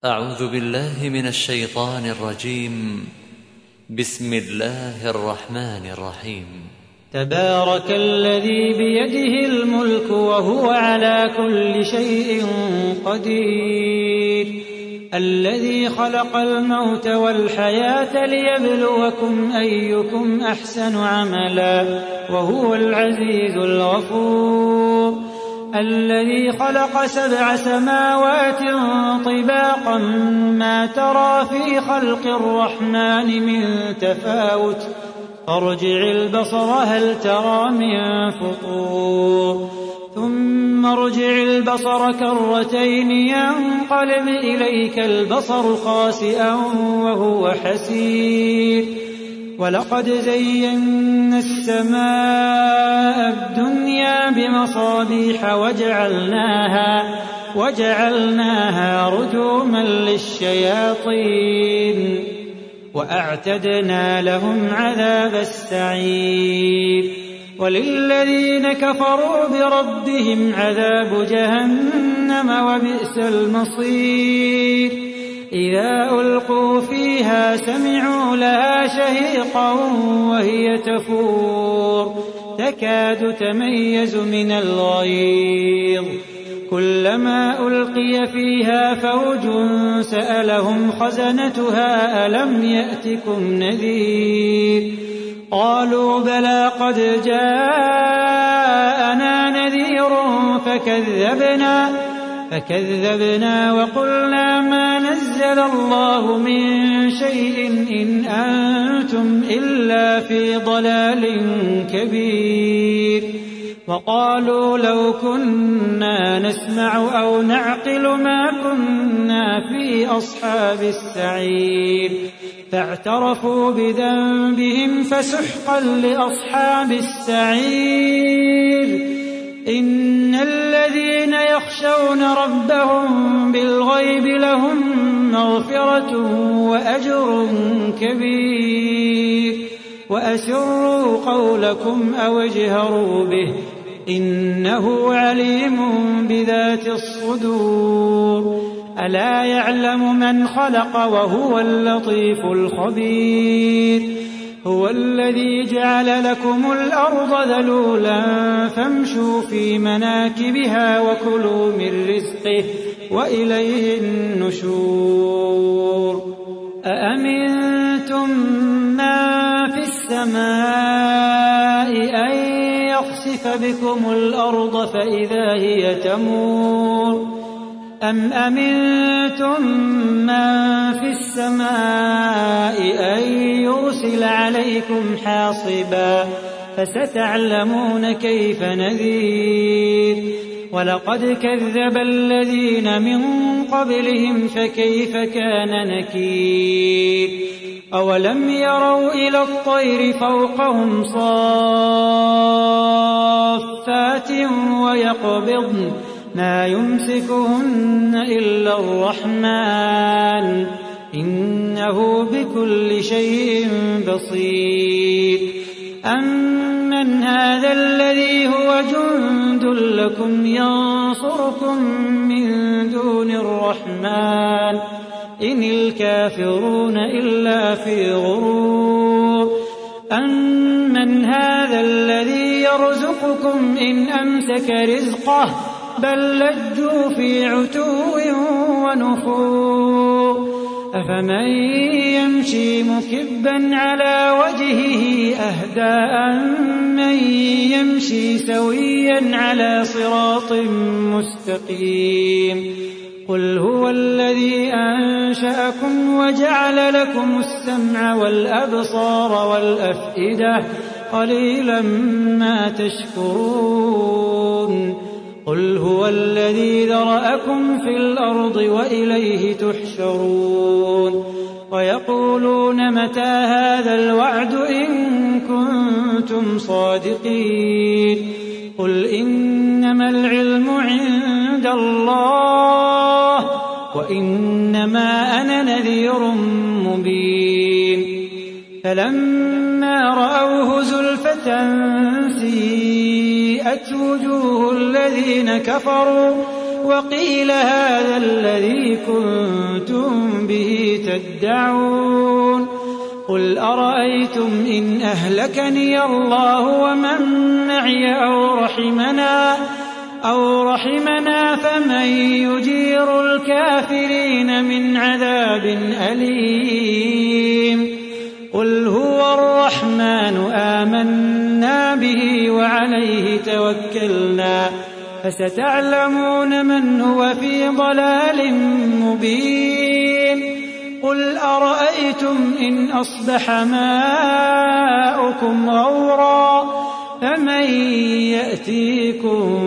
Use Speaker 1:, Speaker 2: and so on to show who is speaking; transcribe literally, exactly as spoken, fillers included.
Speaker 1: أعوذ بالله من الشيطان الرجيم. بسم الله الرحمن الرحيم.
Speaker 2: تبارك الذي بيده الملك وهو على كل شيء قدير، الذي خلق الموت والحياة ليبلوكم أيكم أحسن عملا وهو العزيز الغفور، الذي خلق سبع سماوات طباقا ما ترى في خلق الرحمن من تفاوت، فارجع البصر هل ترى من فطور، ثم ارجع البصر كرتين ينقلب إليك البصر خاسئا وهو حسير، ولقد زينا السماء الدنيا بمصابيح وجعلناها, وجعلناها رجوما للشياطين وأعتدنا لهم عذاب السعير، وللذين كفروا بربهم عذاب جهنم وبئس المصير، إذا ألقوا فيها سمعوا لها شهيقا وهي تفور تكاد تميز من الغيظ، كلما ألقي فيها فوج سألهم خزنتها ألم يأتكم نذير، قالوا بلى قد جاءنا نذير فكذبنا فكذبنا وقلنا ما نزل الله من شيء إن أنتم إلا في ضلال كبير، وقالوا لو كنا نسمع أو نعقل ما كنا في أصحاب السعير، فاعترفوا بذنبهم فسحقا لأصحاب السعير، إن الذين يخشون ربهم بالغيب لهم مغفرة وأجر كبير، وأسروا قولكم أو اجهروا به إنه عليم بذات الصدور، ألا يعلم من خلق وهو اللطيف الخبير، هو الذي جعل لكم الأرض ذلولا فامشوا في مناكبها وكلوا من رزقه وإليه النشور، أأمنتم من في السماء أن يخسف بكم الأرض فإذا هي تمور، أم أمنتم من في السماء أن يرسل عليكم حاصبا فستعلمون كيف نذير، ولقد كذب الذين من قبلهم فكيف كان نكير، أولم يروا إلى الطير فوقهم صافات ويقبضن ما يمسكهن إلا الرحمن إنه بكل شيء بصير، أمن هذا الذي هو جند لكم ينصركم من دون الرحمن إن الكافرون إلا في غرور، أمن هذا الذي يرزقكم إن أمسك رزقه بل لجوا في عتو ونفور، أفمن يمشي مكبا على وجهه أهدى أمن يمشي سويا على صراط مستقيم، قل هو الذي أنشأكم وجعل لكم السمع والأبصار والأفئدة قليلا ما تشكرون، قل هو الذي ذرأكم في الأرض وإليه تحشرون، ويقولون متى هذا الوعد إن كنتم صادقين، قل إنما العلم عند الله وإنما أنا نذير مبين، فلما رأوه زلفة سيئت وجوه الذين كفروا وقيل هذا الذي كنتم به تدعون قل أرأيتم إن أهلكني الله ومن معي أو رحمنا أو رحمنا فمن يجير الكافرين من عذاب أليم قل هو الرحمن آمنا به وعليه توكلنا فستعلمون من هو في ضلال مبين قل أرأيتم إن أصبح ماؤكم غورا فمن يأتيكم